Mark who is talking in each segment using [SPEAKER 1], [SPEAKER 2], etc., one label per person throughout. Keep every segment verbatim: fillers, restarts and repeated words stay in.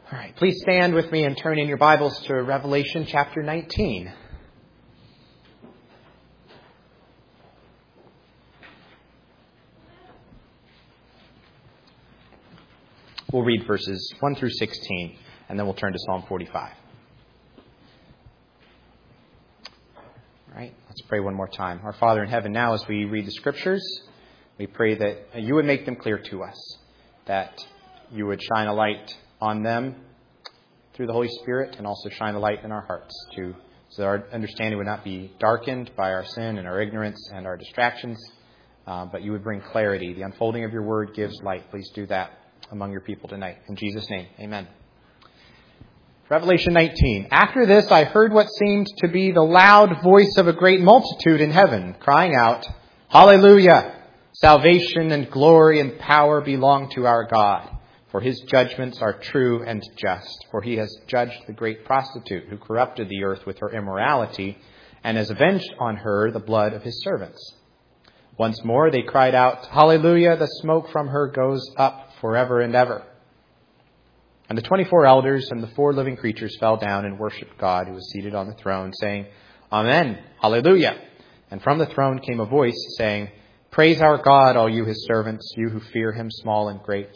[SPEAKER 1] All right, please stand with me and turn in your Bibles to Revelation chapter nineteen. We'll read verses one through sixteen, and then we'll turn to Psalm forty-five. All right, let's pray one more time. Our Father in heaven, now as we read the Scriptures, we pray that you would make them clear to us, that you would shine a light on them through the Holy Spirit, and also shine a light in our hearts, too, so that our understanding would not be darkened by our sin and our ignorance and our distractions, uh, but you would bring clarity. The unfolding of your word gives light. Please do that among your people tonight. In Jesus' name, amen. Revelation nineteen. After this, I heard what seemed to be the loud voice of a great multitude in heaven, crying out, "Hallelujah! Salvation and glory and power belong to our God. For his judgments are true and just. For he has judged the great prostitute who corrupted the earth with her immorality and has avenged on her the blood of his servants." Once more they cried out, "Hallelujah! The smoke from her goes up forever and ever." And the twenty-four elders and the four living creatures fell down and worshipped God who was seated on the throne, saying, "Amen, Hallelujah." And from the throne came a voice saying, "Praise our God, all you his servants, you who fear him, small and great."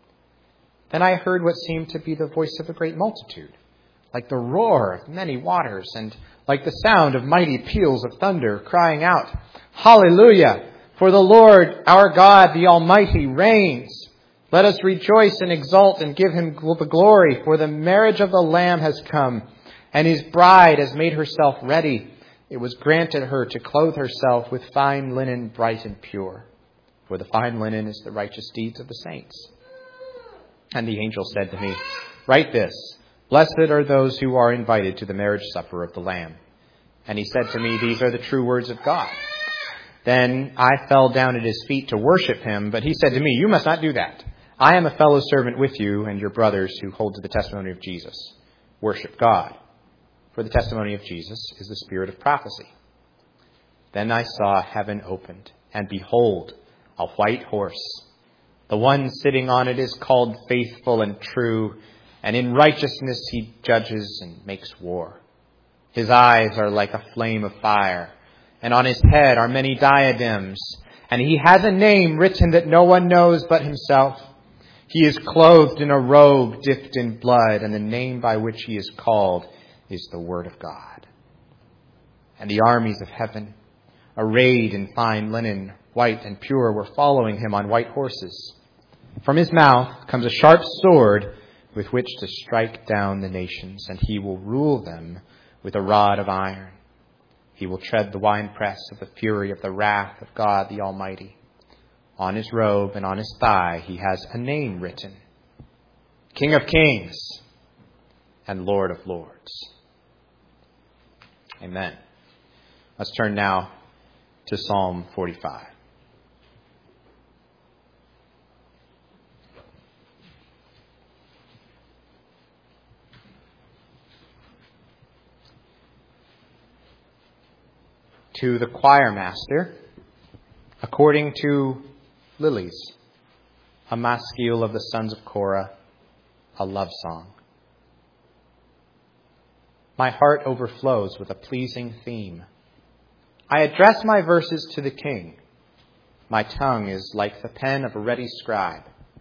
[SPEAKER 1] Then I heard what seemed to be the voice of a great multitude, like the roar of many waters, and like the sound of mighty peals of thunder, crying out, "Hallelujah! For the Lord our God, the Almighty, reigns. Let us rejoice and exult and give him the glory, for the marriage of the Lamb has come, and his bride has made herself ready. It was granted her to clothe herself with fine linen, bright and pure, for the fine linen is the righteous deeds of the saints." And the angel said to me, "Write this, blessed are those who are invited to the marriage supper of the Lamb." And he said to me, "These are the true words of God." Then I fell down at his feet to worship him, but he said to me, "You must not do that. I am a fellow servant with you and your brothers who hold to the testimony of Jesus. Worship God. For the testimony of Jesus is the spirit of prophecy." Then I saw heaven opened, and behold, a white horse. The one sitting on it is called Faithful and True, and in righteousness he judges and makes war. His eyes are like a flame of fire, and on his head are many diadems, and he has a name written that no one knows but himself. He is clothed in a robe dipped in blood, and the name by which he is called is the Word of God. And the armies of heaven, arrayed in fine linen, white and pure, were following him on white horses. From his mouth comes a sharp sword with which to strike down the nations, and he will rule them with a rod of iron. He will tread the winepress of the fury of the wrath of God the Almighty. On his robe and on his thigh he has a name written, King of Kings and Lord of Lords. Amen. Let's turn now to Psalm forty-five. To the choir master, according to Lilies, a maskil of the sons of Korah, a love song. My heart overflows with a pleasing theme. I address my verses to the King. My tongue is like the pen of a ready scribe.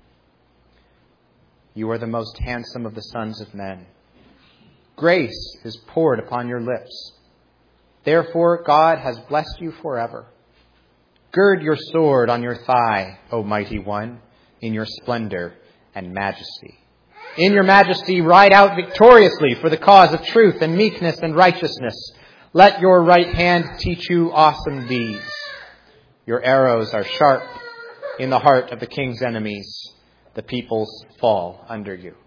[SPEAKER 1] You are the most handsome of the sons of men. Grace is poured upon your lips. Therefore, God has blessed you forever. Gird your sword on your thigh, O mighty one, in your splendor and majesty. In your majesty, ride out victoriously for the cause of truth and meekness and righteousness. Let your right hand teach you awesome deeds. Your arrows are sharp in the heart of the king's enemies. The peoples fall under you.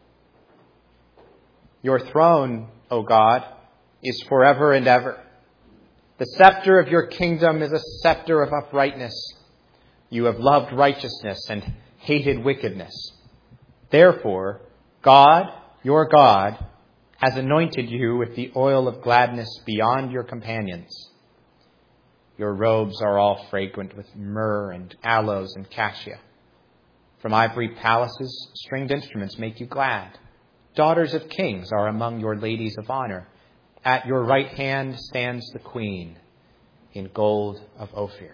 [SPEAKER 1] Your throne, O God, is forever and ever. The scepter of your kingdom is a scepter of uprightness. You have loved righteousness and hated wickedness. Therefore, God, your God, has anointed you with the oil of gladness beyond your companions. Your robes are all fragrant with myrrh and aloes and cassia. From ivory palaces, stringed instruments make you glad. Daughters of kings are among your ladies of honor. At your right hand stands the queen in gold of Ophir.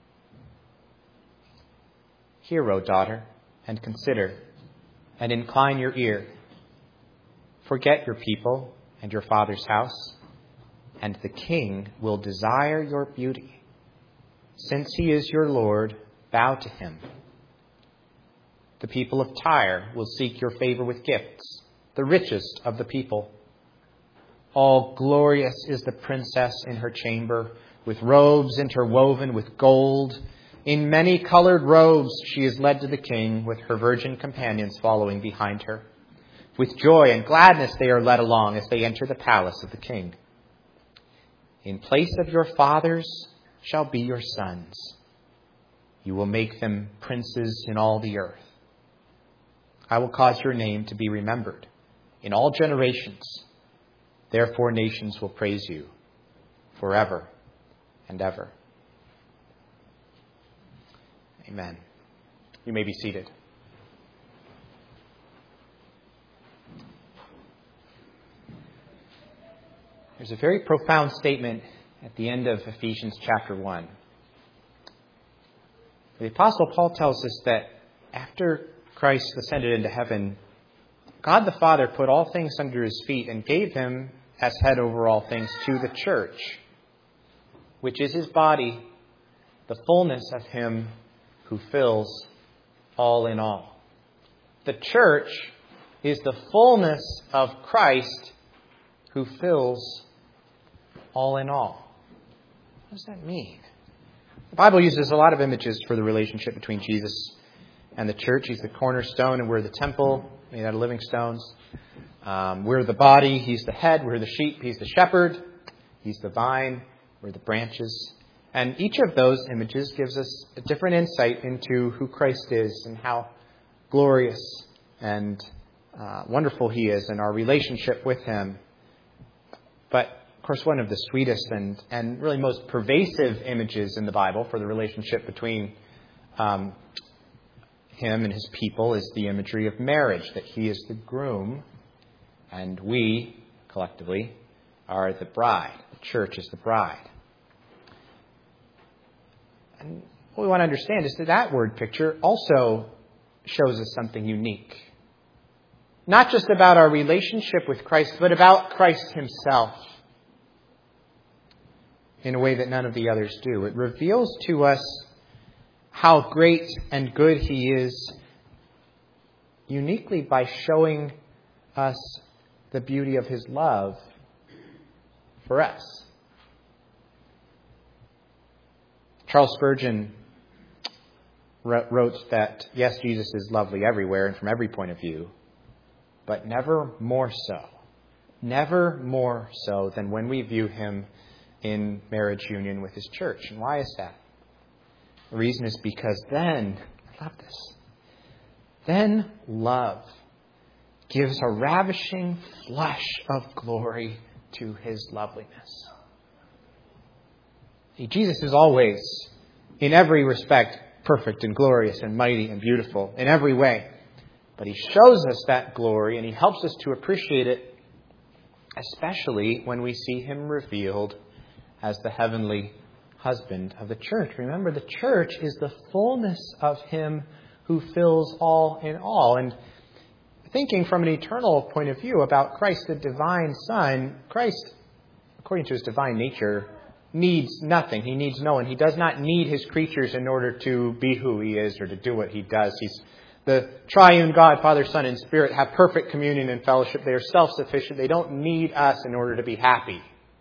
[SPEAKER 1] Hear, O daughter, and consider, and incline your ear. Forget your people and your father's house, and the king will desire your beauty. Since he is your Lord, bow to him. The people of Tyre will seek your favor with gifts, the richest of the people. All glorious is the princess in her chamber, with robes interwoven with gold. In many colored robes she is led to the king, with her virgin companions following behind her. With joy and gladness they are led along as they enter the palace of the king. In place of your fathers shall be your sons. You will make them princes in all the earth. I will cause your name to be remembered in all generations. Therefore nations will praise you forever and ever. Amen. You may be seated. There's a very profound statement at the end of Ephesians chapter one. The Apostle Paul tells us that after Christ ascended into heaven, God the Father put all things under his feet and gave him as head over all things to the church, which is his body, the fullness of him who fills all in all. The church is the fullness of Christ who fills all in all. What does that mean? The Bible uses a lot of images for the relationship between Jesus and the church. He's the cornerstone and we're the temple made out of living stones. Um, we're the body. He's the head. We're the sheep. He's the shepherd. He's the vine. We're the branches. And each of those images gives us a different insight into who Christ is and how glorious and uh, wonderful he is and our relationship with him. But, of course, one of the sweetest and, and really most pervasive images in the Bible for the relationship between um, him and his people is the imagery of marriage, that he is the groom and we, collectively, are the bride. The church is the bride. And what we want to understand is that that word picture also shows us something unique. Not just about our relationship with Christ, but about Christ himself in a way that none of the others do. It reveals to us how great and good he is uniquely by showing us the beauty of his love for us. Charles Spurgeon wrote that, yes, Jesus is lovely everywhere and from every point of view, but never more so. Never more so than when we view him in marriage union with his church. And why is that? The reason is because then, I love this, then love gives a ravishing flush of glory to his loveliness. See, Jesus is always, in every respect, perfect and glorious and mighty and beautiful in every way. But he shows us that glory and he helps us to appreciate it, especially when we see him revealed as the heavenly husband of the church. Remember, the church is the fullness of him who fills all in all. And thinking from an eternal point of view about Christ, the divine Son, Christ, according to his divine nature, needs nothing. He needs no one. He does not need his creatures in order to be who he is or to do what he does. He's the triune God, Father, Son, and Spirit have perfect communion and fellowship. They are self-sufficient. They don't need us in order to be happy.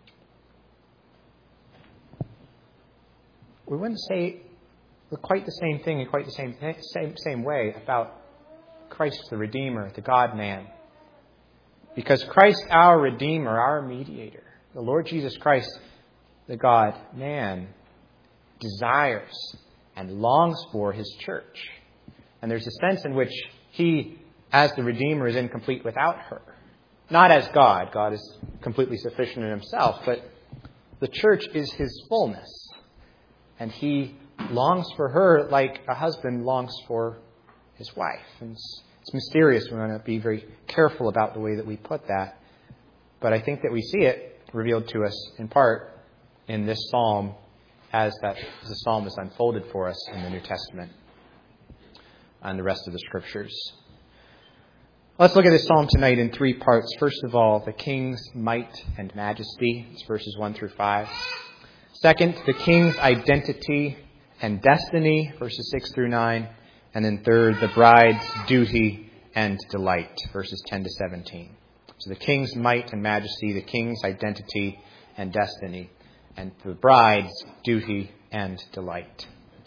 [SPEAKER 1] We wouldn't say quite the same thing in quite the same same same way about Christ the Redeemer, the God-man. Because Christ, our Redeemer, our mediator, the Lord Jesus Christ, the God-man, desires and longs for his church. And there's a sense in which he, as the Redeemer, is incomplete without her. Not as God. God is completely sufficient in himself, but the church is his fullness. And he longs for her like a husband longs for his wife. And It's mysterious. We want to be very careful about the way that we put that. But I think that we see it revealed to us in part in this psalm as that as the psalm is unfolded for us in the New Testament and the rest of the Scriptures. Let's look at this psalm tonight in three parts. First of all, the king's might and majesty. It's verses one through five. Second, the king's identity and destiny, verses six through nine. And then third, the bride's duty and delight, verses ten to seventeen. So the king's might and majesty, the king's identity and destiny, and the bride's duty and delight.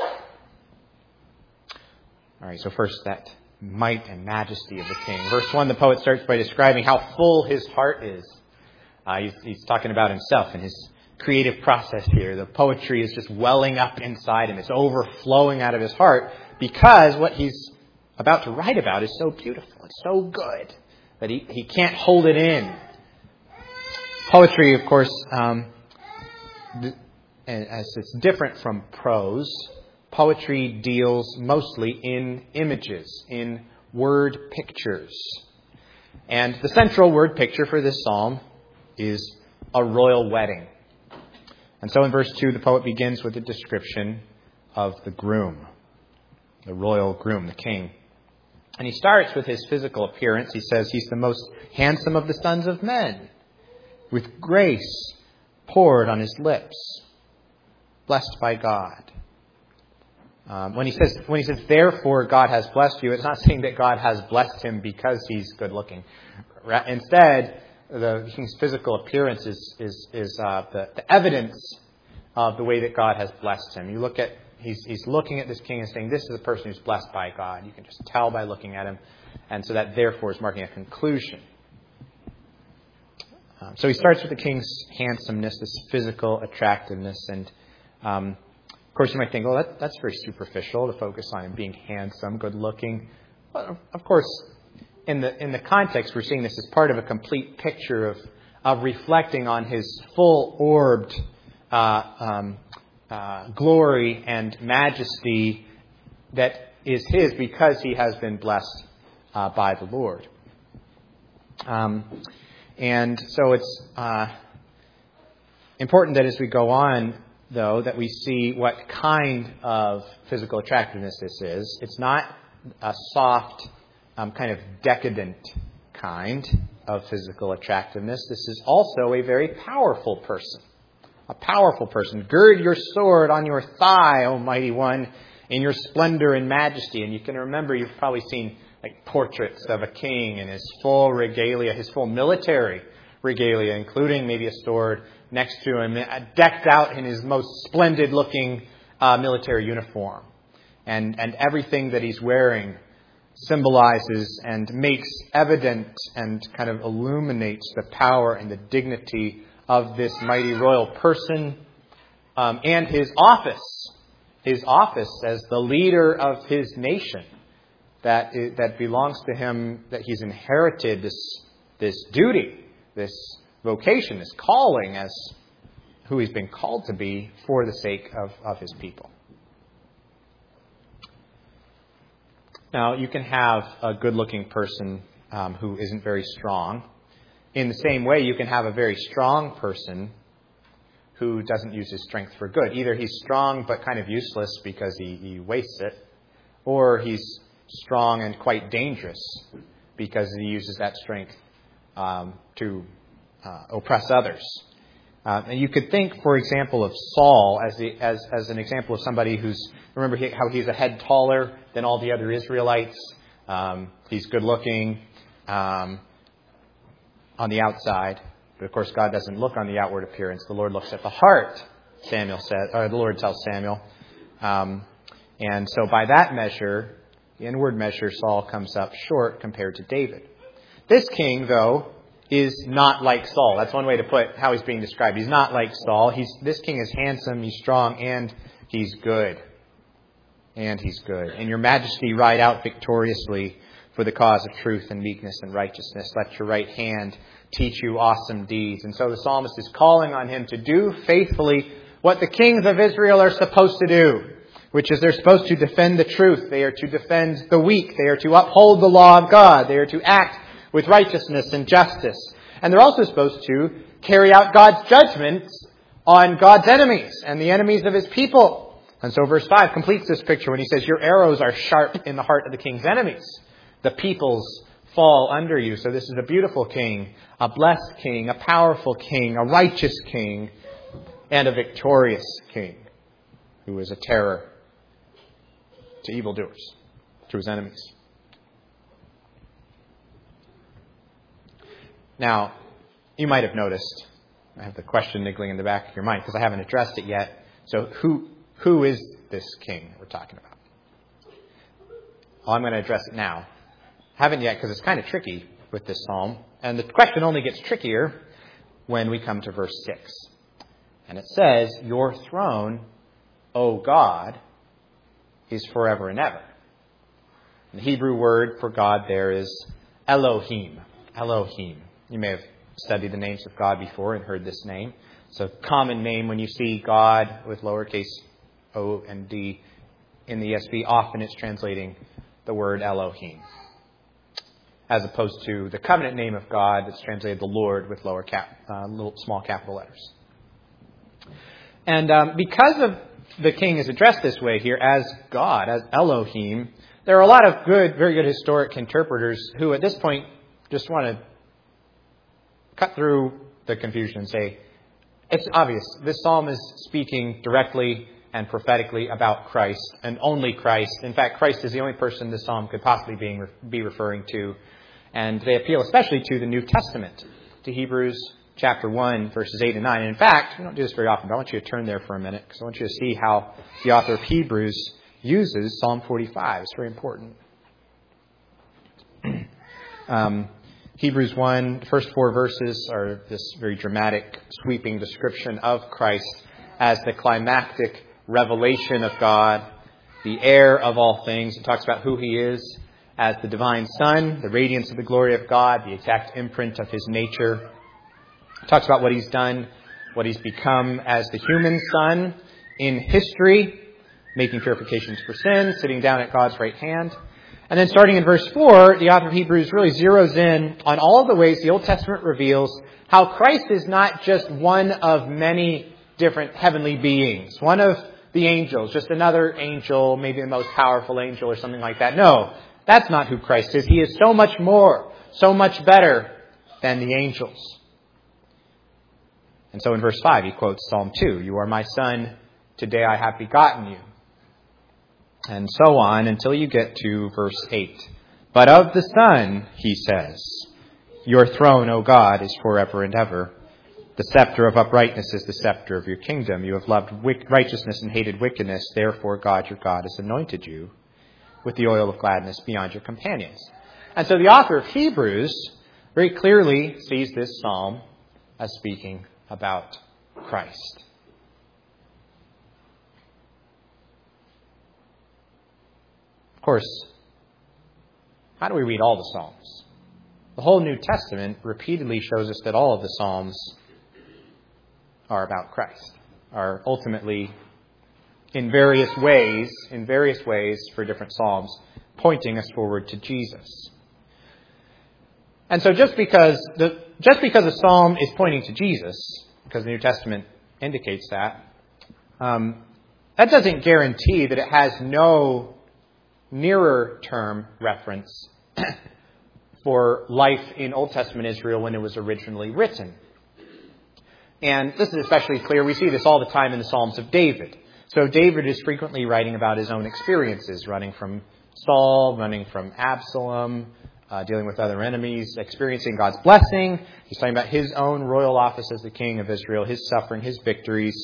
[SPEAKER 1] All right, so first that might and majesty of the king. Verse one, the poet starts by describing how full his heart is. Uh, he's, he's talking about himself and his creative process here. The poetry is just welling up inside him. It's overflowing out of his heart because what he's about to write about is so beautiful. It's so good that he, he can't hold it in. Poetry, of course, um, th- as it's different from prose, poetry deals mostly in images, in word pictures. And the central word picture for this psalm is a royal wedding. And so in verse two, the poet begins with a description of the groom, the royal groom, the king. And he starts with his physical appearance. He says he's the most handsome of the sons of men, with grace poured on his lips, blessed by God. Um, when he says, when he says, therefore God has blessed you, it's not saying that God has blessed him because he's good looking. Instead, the king's physical appearance is is, is uh, the, the evidence of the way that God has blessed him. You look at he's he's looking at this king and saying, this is a person who's blessed by God. You can just tell by looking at him, and so that therefore is marking a conclusion. Um, so he starts with the king's handsomeness, this physical attractiveness, and um, of course you might think, well, that, that's very superficial to focus on him being handsome, good looking. Well, of course, in the in the context, we're seeing this as part of a complete picture of of reflecting on his full-orbed uh, um, uh, glory and majesty that is his because he has been blessed uh, by the Lord. Um, and so it's uh, important that as we go on, though, that we see what kind of physical attractiveness this is. It's not a soft, um, kind of decadent kind of physical attractiveness. This is also a very powerful person. A powerful person. Gird your sword on your thigh, O mighty one, in your splendor and majesty. And you can remember, you've probably seen like portraits of a king in his full regalia, his full military regalia, including maybe a sword next to him, decked out in his most splendid looking uh, military uniform. And, and everything that he's wearing symbolizes and makes evident and kind of illuminates the power and the dignity of this mighty royal person um, and his office, his office as the leader of his nation that that belongs to him, that he's inherited this this duty, this vocation, this calling as who he's been called to be for the sake of, of his people. Now, you can have a good-looking person um, who isn't very strong. In the same way, you can have a very strong person who doesn't use his strength for good. Either he's strong but kind of useless because he, he wastes it, or he's strong and quite dangerous because he uses that strength um, to uh, oppress others. Uh, and you could think, for example, of Saul as, the, as as an example of somebody who's, remember he, how he's a head taller than all the other Israelites. Um, he's good looking um, on the outside. But of course, God doesn't look on the outward appearance. The Lord looks at the heart, Samuel said, or the Lord tells Samuel. Um, and so by that measure, the inward measure, Saul comes up short compared to David. This king, though, is not like Saul. That's one way to put how he's being described. He's not like Saul. He's this king is handsome, he's strong, and he's good. And he's good. And your majesty ride out victoriously for the cause of truth and meekness and righteousness. Let your right hand teach you awesome deeds. And so the psalmist is calling on him to do faithfully what the kings of Israel are supposed to do. which is they're supposed to defend the truth. They are to defend the weak. They are to uphold the law of God. They are to act with righteousness and justice. And they're also supposed to carry out God's judgments on God's enemies and the enemies of his people. And so verse five completes this picture when he says, your arrows are sharp in the heart of the king's enemies. The peoples fall under you. So this is a beautiful king, a blessed king, a powerful king, a righteous king, and a victorious king who is a terror to evildoers, to his enemies. Now, you might have noticed, I have the question niggling in the back of your mind because I haven't addressed it yet. So who who is this king we're talking about? Well, I'm going to address it now. Haven't yet because it's kind of tricky with this psalm. And the question only gets trickier when we come to verse six. And it says, your throne, O God, is forever and ever. The Hebrew word for God there is Elohim. Elohim. You may have studied the names of God before and heard this name. It's a common name when you see God with lowercase o and d in the E S V. Often it's translating the word Elohim, as opposed to the covenant name of God that's translated the Lord with lower cap, uh, little small capital letters. And um, because of the king is addressed this way here as God, as Elohim, there are a lot of good, very good historic interpreters who at this point just want to cut through the confusion and say, it's obvious. This psalm is speaking directly and prophetically about Christ and only Christ. In fact, Christ is the only person this psalm could possibly be, be referring to. And they appeal especially to the New Testament, to Hebrews chapter one, verses eight and nine. And in fact, we don't do this very often, but I want you to turn there for a minute because I want you to see how the author of Hebrews uses Psalm forty-five. It's very important. um, Hebrews one, the first four verses are this very dramatic, sweeping description of Christ as the climactic revelation of God, the heir of all things. It talks about who he is as the divine Son, the radiance of the glory of God, the exact imprint of his nature. It talks about what he's done, what he's become as the human Son in history, making purifications for sin, sitting down at God's right hand. And then starting in verse four, the author of Hebrews really zeroes in on all of the ways the Old Testament reveals how Christ is not just one of many different heavenly beings, one of the angels, just another angel, maybe the most powerful angel or something like that. No, that's not who Christ is. He is so much more, so much better than the angels. And so in verse five, he quotes Psalm two, you are my son, today I have begotten you. And so on until you get to verse eight. But of the Son, he says, your throne, O God, is forever and ever. The scepter of uprightness is the scepter of your kingdom. You have loved righteousness and hated wickedness. Therefore, God, your God, has anointed you with the oil of gladness beyond your companions. And so the author of Hebrews very clearly sees this psalm as speaking about Christ. Of course, how do we read all the Psalms? The whole New Testament repeatedly shows us that all of the Psalms are about Christ, are ultimately in various ways, in various ways for different Psalms, pointing us forward to Jesus. And so just because the just because a Psalm is pointing to Jesus, because the New Testament indicates that, um, that doesn't guarantee that it has no nearer term reference for life in Old Testament Israel when it was originally written. And this is especially clear. We see this all the time in the Psalms of David. So David is frequently writing about his own experiences, running from Saul, running from Absalom, uh, dealing with other enemies, experiencing God's blessing. He's talking about his own royal office as the king of Israel, his suffering, his victories.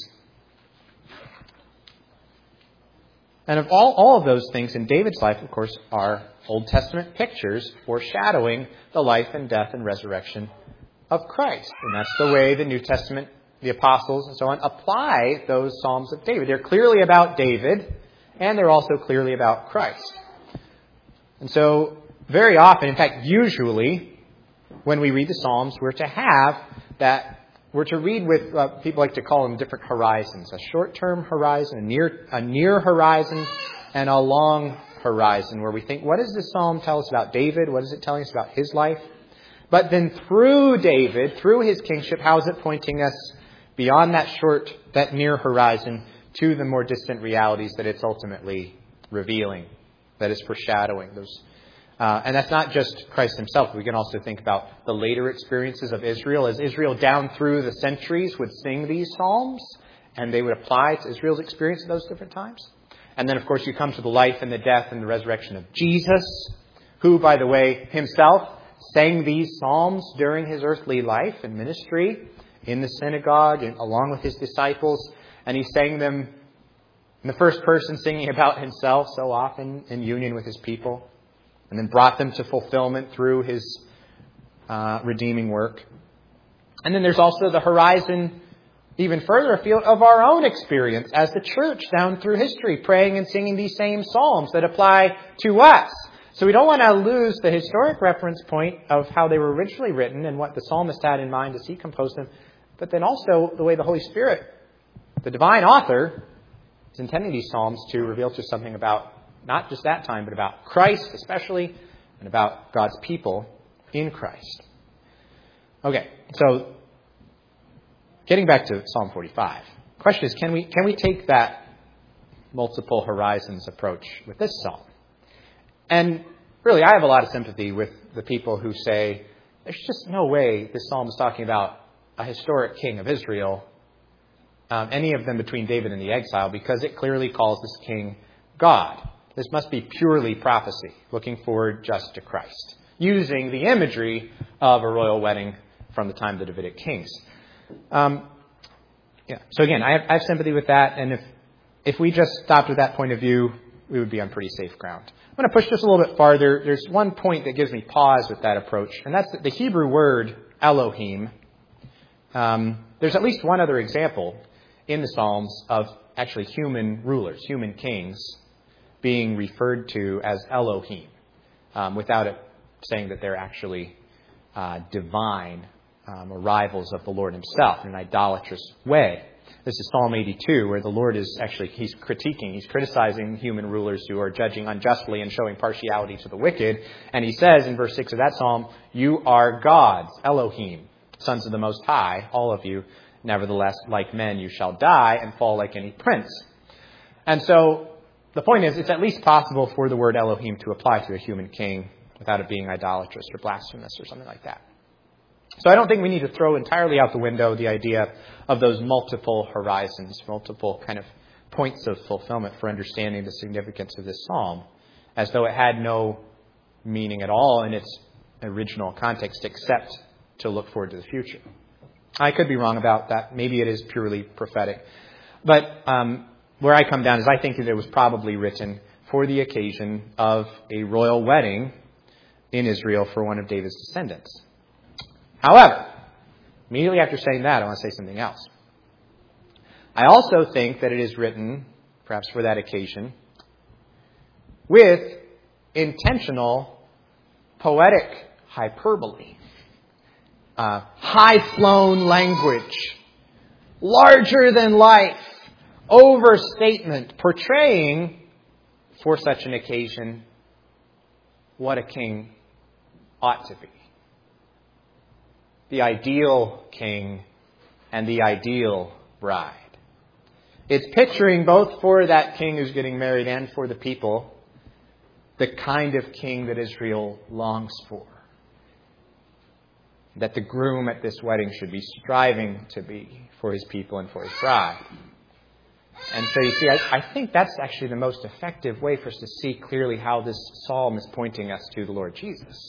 [SPEAKER 1] And of all, all of those things in David's life, of course, are Old Testament pictures foreshadowing the life and death and resurrection of Christ. And that's the way the New Testament, the apostles and so on, apply those Psalms of David. They're clearly about David, and they're also clearly about Christ. And so very often, in fact, usually, when we read the Psalms, we're to have that we're to read with, uh, people like to call them different horizons. A short-term horizon, a near, a near horizon, and a long horizon, where we think, what does this psalm tell us about David? What is it telling us about his life? But then through David, through his kingship, how is it pointing us beyond that short, that near horizon, to the more distant realities that it's ultimately revealing, that is foreshadowing those. Uh, and that's not just Christ himself. We can also think about the later experiences of Israel, as Israel down through the centuries would sing these psalms, and they would apply to Israel's experience at those different times. And then, of course, you come to the life and the death and the resurrection of Jesus, who, by the way, himself sang these psalms during his earthly life and ministry in the synagogue and along with his disciples. And he sang them in the first person, singing about himself so often in union with his people, and then brought them to fulfillment through his uh, redeeming work. And then there's also the horizon even further afield of our own experience as the church down through history, praying and singing these same psalms that apply to us. So we don't want to lose the historic reference point of how they were originally written and what the psalmist had in mind as he composed them, but then also the way the Holy Spirit, the divine author, is intending these psalms to reveal to us something about not just that time, but about Christ especially, and about God's people in Christ. Okay, so getting back to Psalm forty-five, the question is, can we can we take that multiple horizons approach with this psalm? And really, I have a lot of sympathy with the people who say, there's just no way this psalm is talking about a historic king of Israel, um, any of them between David and the exile, because it clearly calls this king God. This must be purely prophecy, looking forward just to Christ, using the imagery of a royal wedding from the time of the Davidic kings. Um, yeah. So again, I have, I have sympathy with that, and if if we just stopped with that point of view, we would be on pretty safe ground. I'm going to push just a little bit farther. There's one point that gives me pause with that approach, and that's the Hebrew word Elohim. Um, there's at least one other example in the Psalms of actually human rulers, human kings, being referred to as Elohim, um, without it saying that they're actually uh, divine um, or rivals of the Lord himself in an idolatrous way. This is Psalm eighty-two, where the Lord is actually, he's critiquing, he's criticizing human rulers who are judging unjustly and showing partiality to the wicked. And he says in verse six of that psalm, you are gods, Elohim, sons of the Most High, all of you. Nevertheless, like men, you shall die and fall like any prince. And so the point is, it's at least possible for the word Elohim to apply to a human king without it being idolatrous or blasphemous or something like that. So I don't think we need to throw entirely out the window the idea of those multiple horizons, multiple kind of points of fulfillment for understanding the significance of this psalm, as though it had no meaning at all in its original context except to look forward to the future. I could be wrong about that. Maybe it is purely prophetic. But um, where I come down is I think that it was probably written for the occasion of a royal wedding in Israel for one of David's descendants. However, immediately after saying that, I want to say something else. I also think that it is written, perhaps for that occasion, with intentional poetic hyperbole. Uh, high-flown language, larger than life, overstatement, portraying for such an occasion what a king ought to be. The ideal king and the ideal bride. It's picturing both for that king who's getting married and for the people the kind of king that Israel longs for. That the groom at this wedding should be striving to be for his people and for his bride. And so you see, I, I think that's actually the most effective way for us to see clearly how this psalm is pointing us to the Lord Jesus.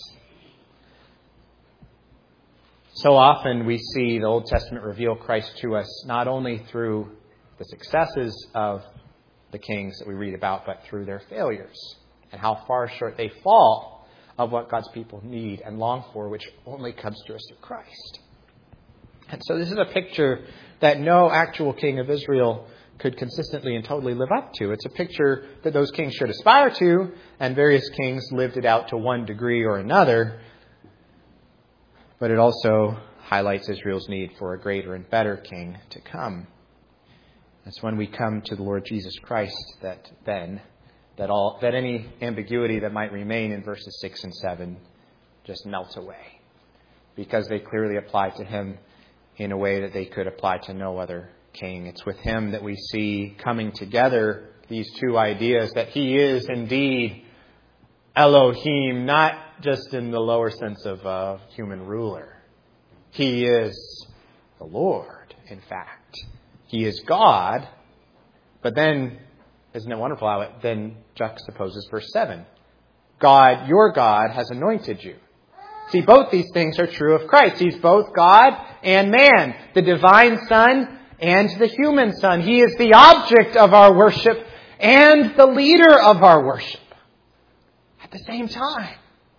[SPEAKER 1] So often we see the Old Testament reveal Christ to us not only through the successes of the kings that we read about, but through their failures and how far short they fall of what God's people need and long for, which only comes to us through Christ. And so this is a picture that no actual king of Israel could consistently and totally live up to. It's a picture that those kings should aspire to, and various kings lived it out to one degree or another. But it also highlights Israel's need for a greater and better king to come. It's when we come to the Lord Jesus Christ that then, that all that any ambiguity that might remain in verses six and seven just melts away, because they clearly apply to him in a way that they could apply to no other king. It's with him that we see coming together these two ideas, that he is indeed Elohim, not just in the lower sense of a human ruler. He is the Lord, in fact. He is God. But then, isn't it wonderful how it then juxtaposes verse seven? God, your God, has anointed you. See, both these things are true of Christ. He's both God and man, the divine Son and the human Son. He is the object of our worship and the leader of our worship at the same time.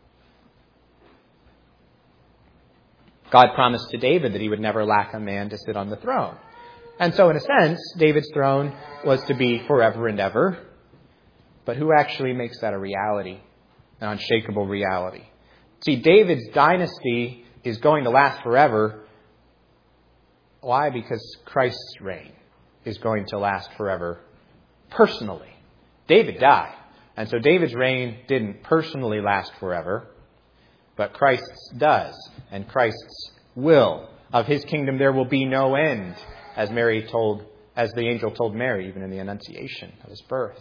[SPEAKER 1] God promised to David that he would never lack a man to sit on the throne. And so, in a sense, David's throne was to be forever and ever. But who actually makes that a reality, an unshakable reality? See, David's dynasty is going to last forever. Why? Because Christ's reign is going to last forever personally. David died. And so David's reign didn't personally last forever. But Christ's does. And Christ's will. Of his kingdom there will be no end. As Mary told, as the angel told Mary, even in the Annunciation of his birth.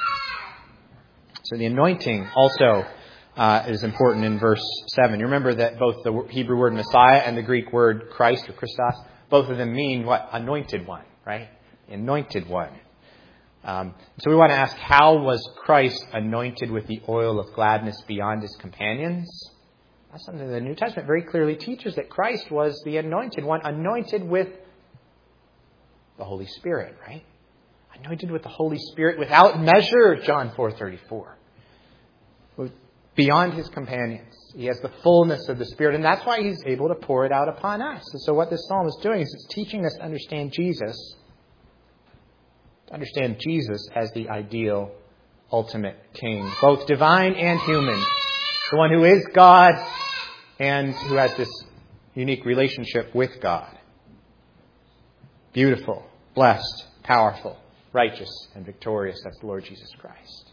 [SPEAKER 1] So the anointing also uh, is important in verse seven. You remember that both the Hebrew word Messiah and the Greek word Christ or Christos, both of them mean what? Anointed one, right? Anointed one. Um, so we want to ask, how was Christ anointed with the oil of gladness beyond his companions? That's something the New Testament very clearly teaches, that Christ was the anointed one, anointed with the Holy Spirit, right? Anointed with the Holy Spirit without measure, John four thirty-four. Beyond his companions. He has the fullness of the Spirit, and that's why he's able to pour it out upon us. And so what this psalm is doing is it's teaching us to understand Jesus, to understand Jesus as the ideal, ultimate King, both divine and human. The one who is God and who has this unique relationship with God. Beautiful, blessed, powerful, righteous, and victorious. That's the Lord Jesus Christ.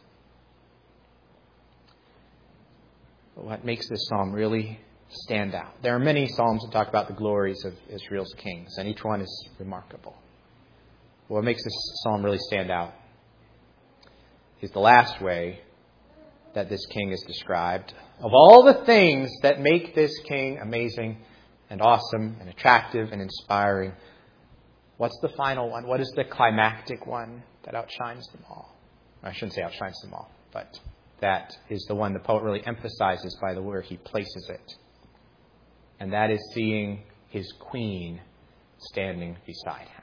[SPEAKER 1] But what makes this psalm really stand out? There are many psalms that talk about the glories of Israel's kings, and each one is remarkable. What makes this psalm really stand out is the last way that this king is described. Of all the things that make this king amazing and awesome and attractive and inspiring, what's the final one? What is the climactic one that outshines them all? I shouldn't say outshines them all, but that is the one the poet really emphasizes by the where he places it. And that is seeing his queen standing beside him.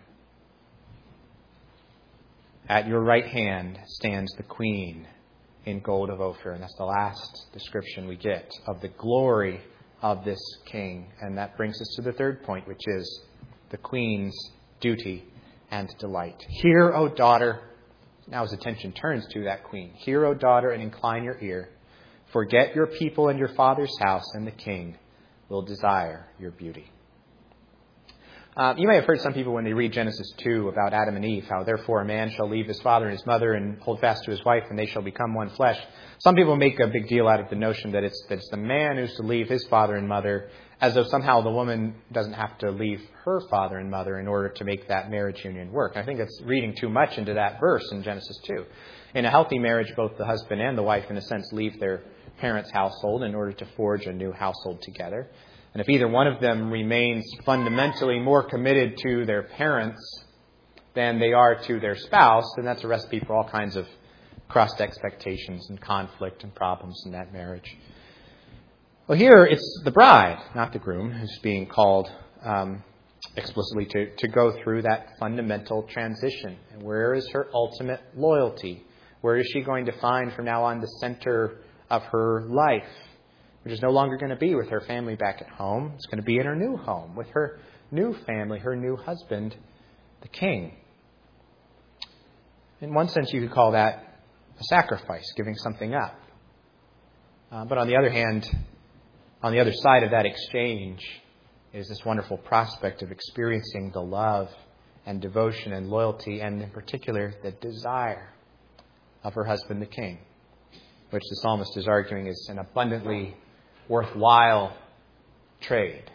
[SPEAKER 1] At your right hand stands the queen in gold of Ophir. And that's the last description we get of the glory of this king. And that brings us to the third point, which is the queen's duty and delight. Hear, O daughter. Now his attention turns to that queen. Hear, O daughter, and incline your ear. Forget your people and your father's house, and the king will desire your beauty. Uh, you may have heard some people when they read Genesis two about Adam and Eve, how therefore a man shall leave his father and his mother and hold fast to his wife, and they shall become one flesh. Some people make a big deal out of the notion that it's, that it's the man who's to leave his father and mother, as though somehow the woman doesn't have to leave her father and mother in order to make that marriage union work. I think it's reading too much into that verse in Genesis two. In a healthy marriage, both the husband and the wife, in a sense, leave their parents' household in order to forge a new household together. And if either one of them remains fundamentally more committed to their parents than they are to their spouse, then that's a recipe for all kinds of crossed expectations and conflict and problems in that marriage. Well, here it's the bride, not the groom, who's being called um, explicitly to, to go through that fundamental transition. And where is her ultimate loyalty? Where is she going to find from now on the center of her life? Which is no longer going to be with her family back at home. It's going to be in her new home, with her new family, her new husband, the king. In one sense, you could call that a sacrifice, giving something up. Uh, but on the other hand, on the other side of that exchange is this wonderful prospect of experiencing the love and devotion and loyalty, and in particular, the desire of her husband, the king, which the psalmist is arguing is an abundantly worthwhile trade.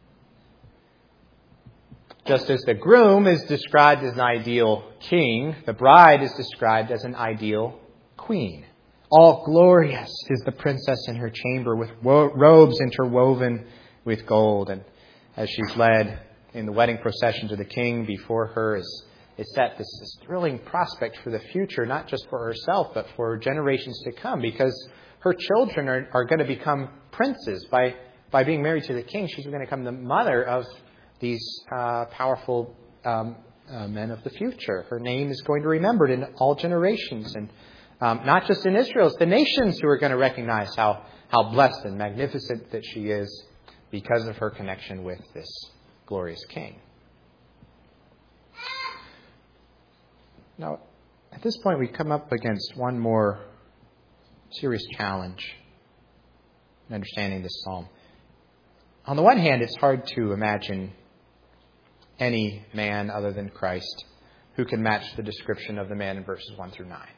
[SPEAKER 1] Just as the groom is described as an ideal king, the bride is described as an ideal queen. All glorious is the princess in her chamber, with wo- robes interwoven with gold. And as she's led in the wedding procession to the king, before her is, is set this, this thrilling prospect for the future, not just for herself, but for generations to come, because her children are, are going to become princes. By, by being married to the king, she's going to become the mother of these uh, powerful um, uh, men of the future. Her name is going to be remembered in all generations, and um, not just in Israel. It's the nations who are going to recognize how, how blessed and magnificent that she is because of her connection with this glorious king. Now, at this point, we come up against one more serious challenge in understanding this psalm. On the one hand, it's hard to imagine any man other than Christ who can match the description of the man in verses one through nine.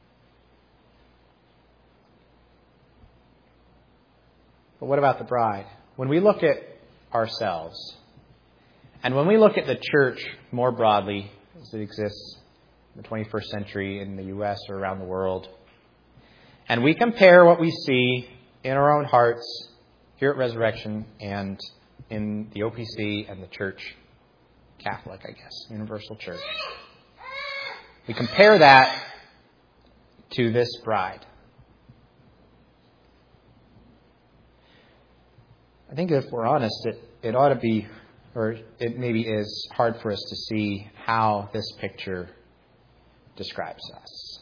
[SPEAKER 1] But what about the bride? When we look at ourselves, and when we look at the church more broadly as it exists in the twenty-first century in the U S or around the world, and we compare what we see in our own hearts here at Resurrection and in the O P C and the church, Catholic, I guess, Universal Church, we compare that to this bride. I think if we're honest, it, it ought to be, or it maybe is hard for us to see how this picture describes us.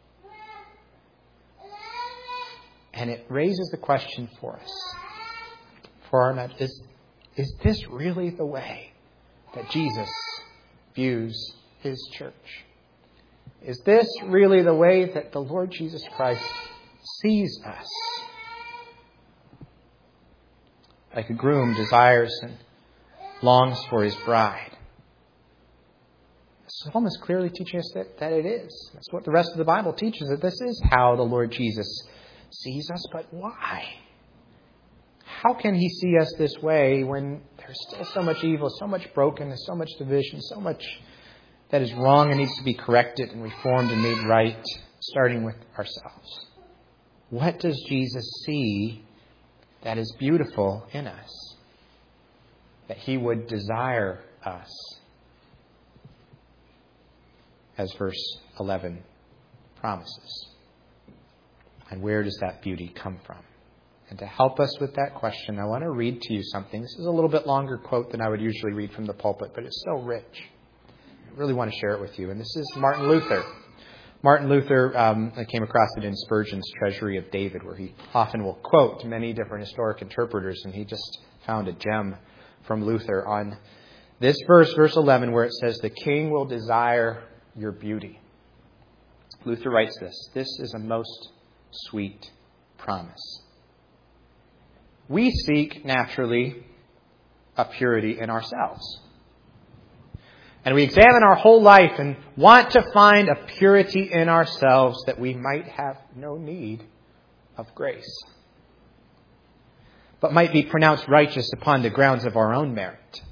[SPEAKER 1] And it raises the question for us, for our night, is, is this really the way that Jesus views his church? Is this really the way that the Lord Jesus Christ sees us? Like a groom desires and longs for his bride. The psalm is clearly teaching us that, that it is. That's what the rest of the Bible teaches, that this is how the Lord Jesus sees us. But why? How can he see us this way when there's still so much evil, so much brokenness, so much division, so much that is wrong and needs to be corrected and reformed and made right, starting with ourselves? What does Jesus see that is beautiful in us, that he would desire us? As verse eleven promises. And where does that beauty come from? And to help us with that question, I want to read to you something. This is a little bit longer quote than I would usually read from the pulpit, but it's so rich. I really want to share it with you. And this is Martin Luther. Martin Luther, um, I came across it in Spurgeon's Treasury of David, where he often will quote many different historic interpreters, and he just found a gem from Luther on this verse, verse eleven, where it says, "The king will desire your beauty." Luther writes this, "This is a most sweet promise. We seek, naturally, a purity in ourselves. And we examine our whole life and want to find a purity in ourselves that we might have no need of grace, but might be pronounced righteous upon the grounds of our own merit.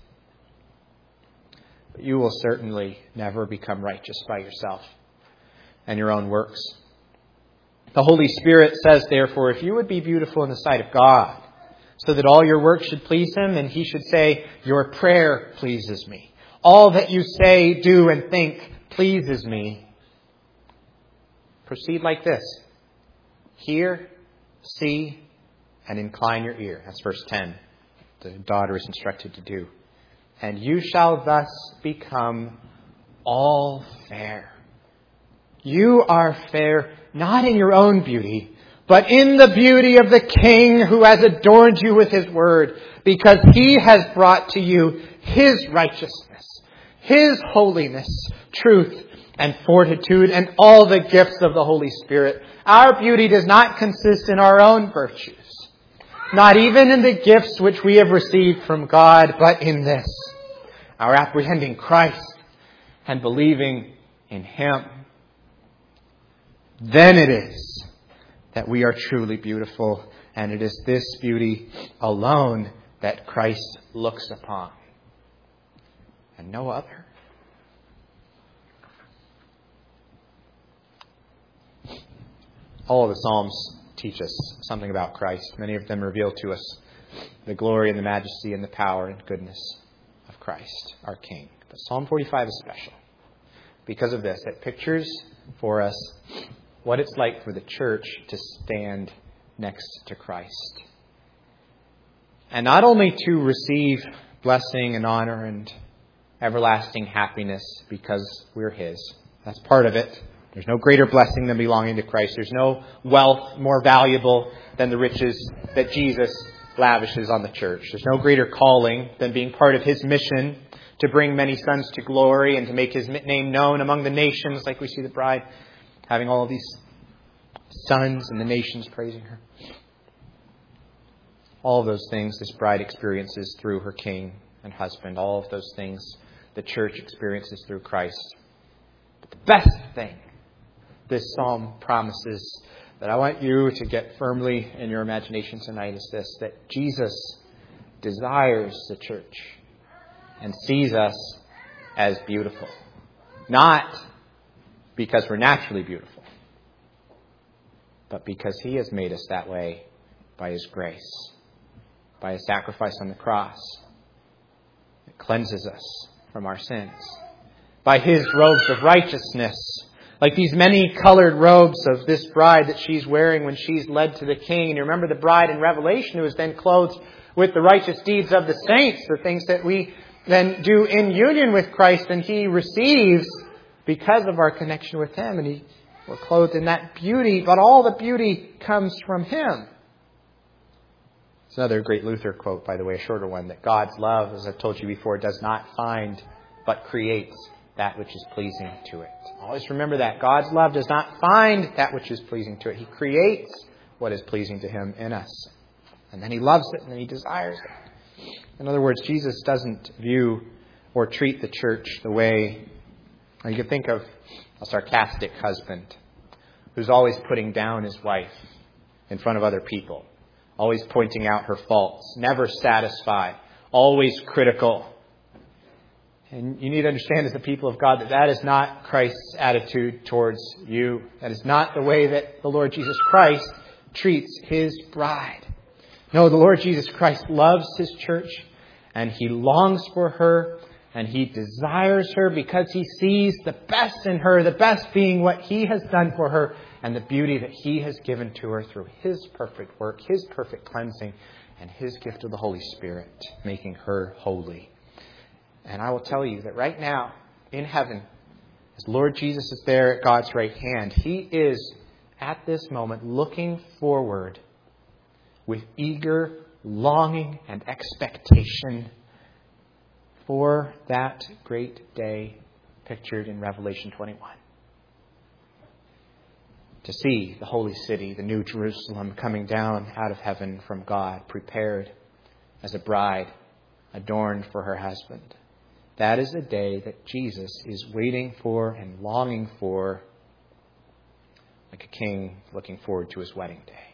[SPEAKER 1] But you will certainly never become righteous by yourself and your own works. The Holy Spirit says, therefore, if you would be beautiful in the sight of God, so that all your works should please him, and he should say, your prayer pleases me. All that you say, do, and think pleases me. Proceed like this. Hear, see, and incline your ear." That's verse ten. The daughter is instructed to do. "And you shall thus become all fair." You are fair, not in your own beauty, but in the beauty of the King who has adorned you with his word, because he has brought to you his righteousness, his holiness, truth, and fortitude, and all the gifts of the Holy Spirit. Our beauty does not consist in our own virtues, not even in the gifts which we have received from God, but in this, our apprehending Christ and believing in Him. Then it is that we are truly beautiful, and it is this beauty alone that Christ looks upon, and no other. All of the Psalms teach us something about Christ. Many of them reveal to us the glory and the majesty and the power and goodness of Christ, our King. But Psalm forty-five is special because of this. It pictures for us what it's like for the church to stand next to Christ. And not only to receive blessing and honor and everlasting happiness because we're His. That's part of it. There's no greater blessing than belonging to Christ. There's no wealth more valuable than the riches that Jesus lavishes on the church. There's no greater calling than being part of His mission to bring many sons to glory and to make His name known among the nations, like we see the bride having all of these sons and the nations praising her. All of those things this bride experiences through her King and husband. All of those things the church experiences through Christ. But the best thing this psalm promises that I want you to get firmly in your imagination tonight is this, that Jesus desires the church and sees us as beautiful. Not because we're naturally beautiful, but because He has made us that way by His grace, by His sacrifice on the cross. It cleanses us from our sins. By His robes of righteousness, like these many colored robes of this bride that she's wearing when she's led to the King. And you remember the bride in Revelation who is then clothed with the righteous deeds of the saints, the things that we then do in union with Christ and He receives because of our connection with Him. And he, we're clothed in that beauty, but all the beauty comes from Him. It's another great Luther quote, by the way, a shorter one, that God's love, as I've told you before, does not find but creates that which is pleasing to it. Always remember that. God's love does not find that which is pleasing to it. He creates what is pleasing to Him in us. And then He loves it and then He desires it. In other words, Jesus doesn't view or treat the church the way you can think of a sarcastic husband who's always putting down his wife in front of other people, always pointing out her faults, never satisfied, always critical. And you need to understand as the people of God that that is not Christ's attitude towards you. That is not the way that the Lord Jesus Christ treats His bride. No, the Lord Jesus Christ loves His church and He longs for her and He desires her because He sees the best in her, the best being what He has done for her and the beauty that He has given to her through His perfect work, His perfect cleansing, and His gift of the Holy Spirit, making her holy. And I will tell you that right now, in heaven, as Lord Jesus is there at God's right hand, He is, at this moment, looking forward with eager longing and expectation for that great day pictured in Revelation twenty-one. To see the holy city, the new Jerusalem, coming down out of heaven from God, prepared as a bride, adorned for her husband. That is the day that Jesus is waiting for and longing for, like a king looking forward to his wedding day.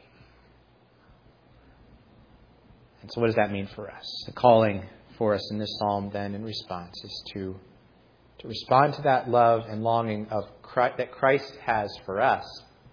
[SPEAKER 1] And so what does that mean for us? The calling for us in this psalm then in response is to, to respond to that love and longing of Christ, that Christ has for us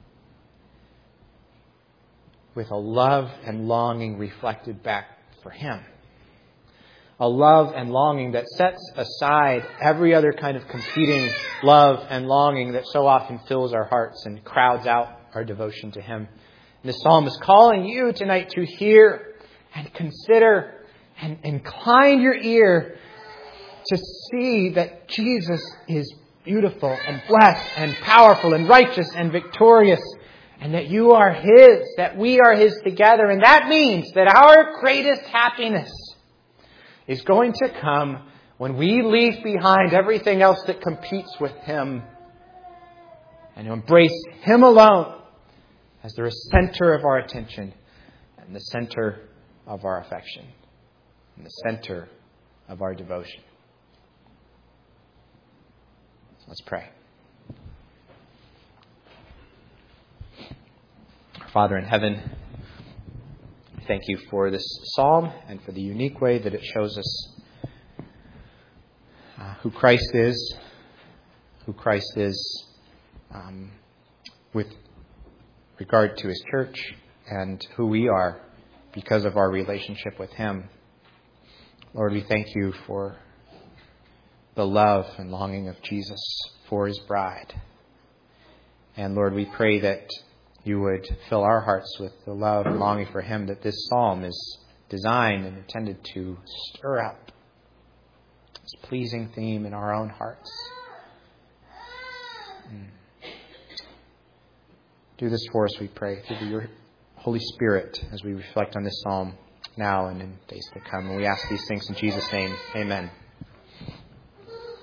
[SPEAKER 1] with a love and longing reflected back for Him. A love and longing that sets aside every other kind of competing love and longing that so often fills our hearts and crowds out our devotion to Him. And the psalm is calling you tonight to hear and consider and incline your ear to see that Jesus is beautiful and blessed and powerful and righteous and victorious, and that you are His, that we are His together. And that means that our greatest happiness is going to come when we leave behind everything else that competes with Him and embrace Him alone as the center of our attention and the center of our affection and the center of our devotion. So let's pray. Our Father in heaven, thank you for this psalm and for the unique way that it shows us uh, who Christ is, who Christ is um, with regard to his church, and who we are because of our relationship with him. Lord, we thank you for the love and longing of Jesus for his bride. And Lord, we pray that you would fill our hearts with the love and longing for him that this psalm is designed and intended to stir up this pleasing theme in our own hearts. Mm. Do this for us, we pray, through your Holy Spirit as we reflect on this psalm now and in days to come. And we ask these things in Jesus' name. Amen.